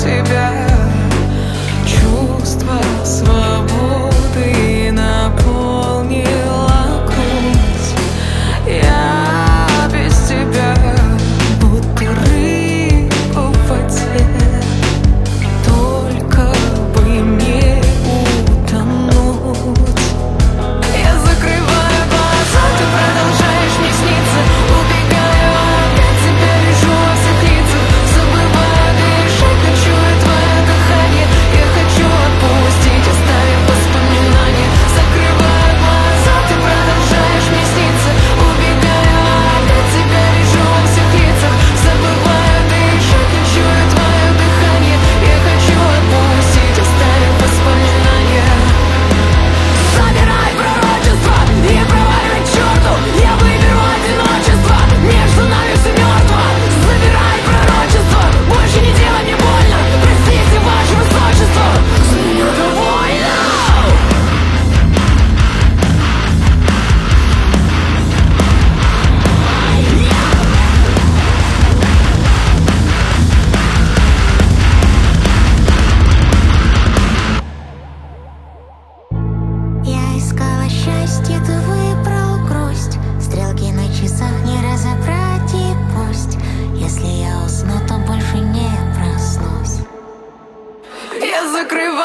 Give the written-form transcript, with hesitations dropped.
тебя. Чувство свободы наполнило грудь. Я без тебя будто рыба в воде. Только бы не утонуть. Я закрываю глаза, ты продолжаешь мне сниться. Убегаю, опять тебя вижу во всех лицах. Забываю дышать, ночую твое дыхание. Я хочу отпустить, оставив воспоминания. Закрываю глаза, ты продолжаешь мне сниться. Убегаю, опять тебя вижу во всех лицах. Забываю дышать, ночую твое дыхание. Я хочу отпустить, оставив воспоминания. Собирай пророчество и проваливай к черту. Я выберу одиночество, между нами все мертво. Забирай пророчество, больше не делай мне больно. Простите, ваше высочество, с меня довольно. Я искала счастье, ты выбрал грусть. Стрелки на часах не разобрать, и пусть. Если я усну, то больше не проснусь. Я закрываю